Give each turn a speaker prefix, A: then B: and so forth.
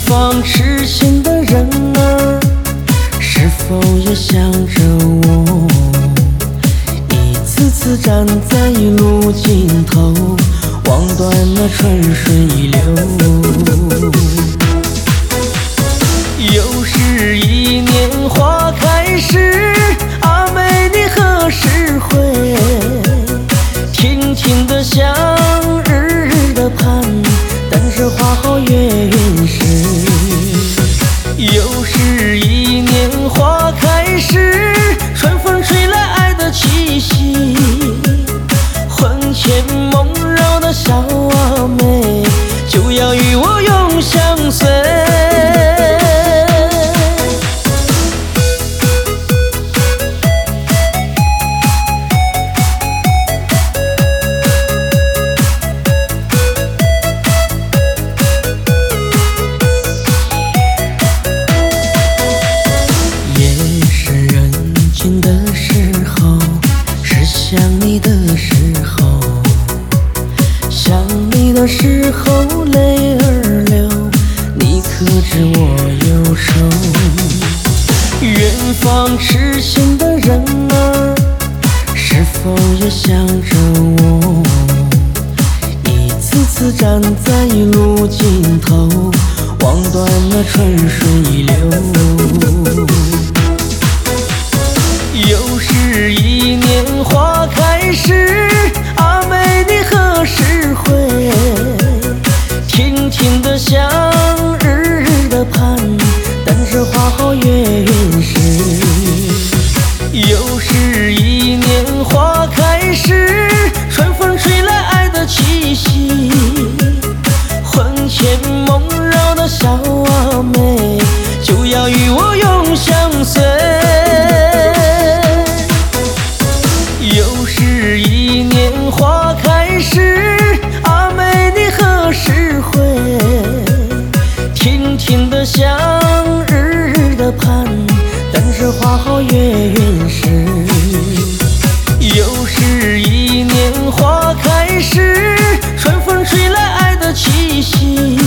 A: 方痴心的人儿，是否也想着我？一次次站在路尽头，望断那春水流。又是一年花开时，阿妹你何时回？天天的想，日日的盼，等着花好月圆时。又是一年花开时，春风吹来爱的气息。魂牵梦绕的小阿妹，就要与我永相随。想你的时候，想你的时候泪儿流，你可知我忧愁？远方痴心的人儿，是否也想着我？一次次站在路尽头，望断那春水流。又是一年花开时，阿妹你何时回？天天的想，日日的盼，等着花好月圆时。又是一年花开时，春风吹来爱的气息。魂牵梦绕的小阿妹，就要与我永相随。又是一年花开时，阿妹你何时回？天天的想，日日的盼，等着花好月圆时。又是一年花开时，春风吹来爱的气息。